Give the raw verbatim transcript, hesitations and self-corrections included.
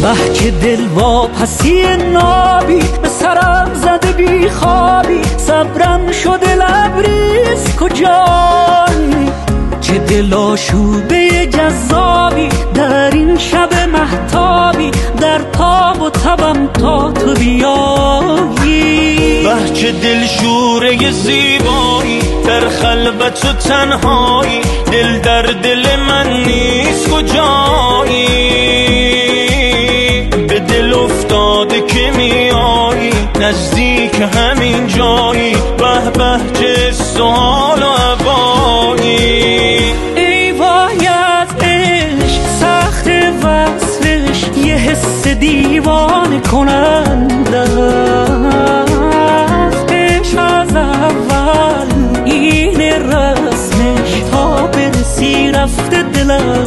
به که دل واپسی نابی به سرم زده بی خوابی، صبرم شده لبریز کجایی؟ چه دل آشوبه جذابی در این شب مهتابی، در تاب و تبم تا تو بیایی. به چه دل شوره زیبایی در خلوت و تنهایی، دل در دل من نیست کجایی؟ به دل افتاده که میایی نزدیک همین جایی، به به چه سوال و عبایی. ای وای از عشق سخت وصلش، یه حس دیوانه کننده است. عشق از اول این رسمش، تا برسی رفته دلم